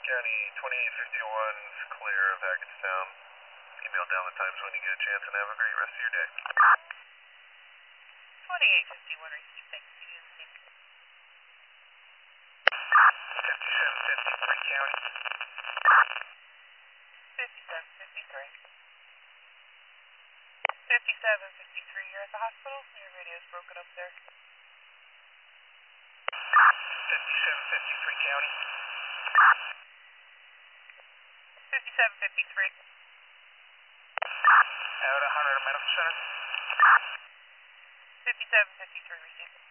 County 2851's clear of Hackettstown. Email down the times when you get a chance and have a great rest of your day. 2851 received, thank you. 5753 County. 5753. 5753, you're at the hospital? Your radio's broken up there. 5753 County. 5753. Out 100 Medical Center. 5753 received.